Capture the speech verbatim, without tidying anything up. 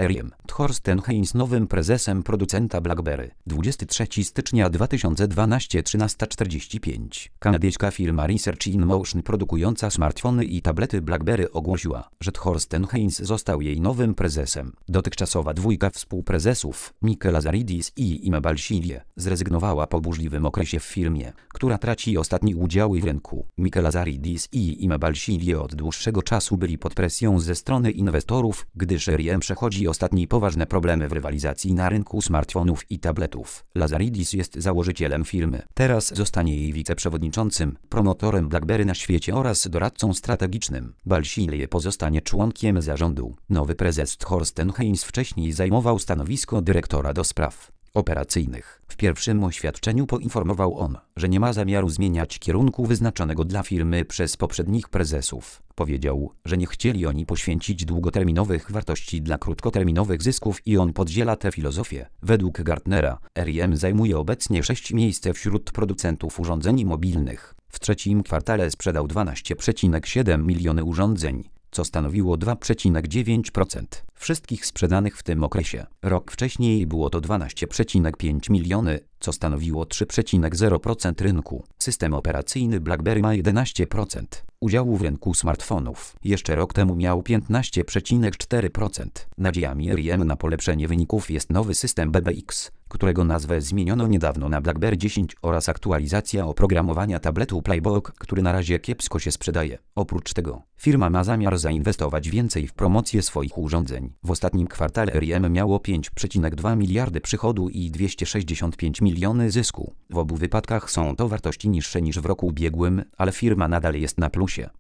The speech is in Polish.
R I M. Thorsten Heinz nowym prezesem producenta BlackBerry. dwudziestego trzeciego stycznia dwa tysiące dwunastego, trzynasta czterdzieści pięć. Kanadyjska firma Research in Motion produkująca smartfony i tablety BlackBerry ogłosiła, że Thorsten Heinz został jej nowym prezesem. Dotychczasowa dwójka współprezesów, Mike Lazaridis i Ime Balsillie, zrezygnowała po burzliwym okresie w firmie, która traci ostatnie udziały w rynku. Mike Lazaridis i Ime Balsillie od dłuższego czasu byli pod presją ze strony inwestorów, gdyż R I M przechodzi ostatnie poważne problemy w rywalizacji na rynku smartfonów i tabletów. Lazaridis jest założycielem firmy. Teraz zostanie jej wiceprzewodniczącym, promotorem BlackBerry na świecie oraz doradcą strategicznym. Balsillie pozostanie członkiem zarządu. Nowy prezes Thorsten Heinz wcześniej zajmował stanowisko dyrektora do spraw operacyjnych. W pierwszym oświadczeniu poinformował on, że nie ma zamiaru zmieniać kierunku wyznaczonego dla firmy przez poprzednich prezesów. Powiedział, że nie chcieli oni poświęcić długoterminowych wartości dla krótkoterminowych zysków i on podziela tę filozofię. Według Gartnera, R I M zajmuje obecnie szóste miejsce wśród producentów urządzeń mobilnych. W trzecim kwartale sprzedał dwanaście przecinek siedem miliony urządzeń, co stanowiło dwa przecinek dziewięć procent wszystkich sprzedanych w tym okresie. Rok wcześniej było to dwanaście przecinek pięć miliony, co stanowiło trzy przecinek zero procent rynku. System operacyjny BlackBerry ma jedenaście procent udziału w rynku smartfonów. Jeszcze rok temu miał piętnaście przecinek cztery procent. Nadziejami R I M na polepszenie wyników jest nowy system B B X, którego nazwę zmieniono niedawno na BlackBerry dziesięć oraz aktualizacja oprogramowania tabletu Playbook, który na razie kiepsko się sprzedaje. Oprócz tego, firma ma zamiar zainwestować więcej w promocję swoich urządzeń. W ostatnim kwartale R I M miało pięć przecinek dwa miliardy przychodu i dwieście sześćdziesiąt pięć miliony zysku. W obu wypadkach są to wartości niższe niż w roku ubiegłym, ale firma nadal jest na plusie.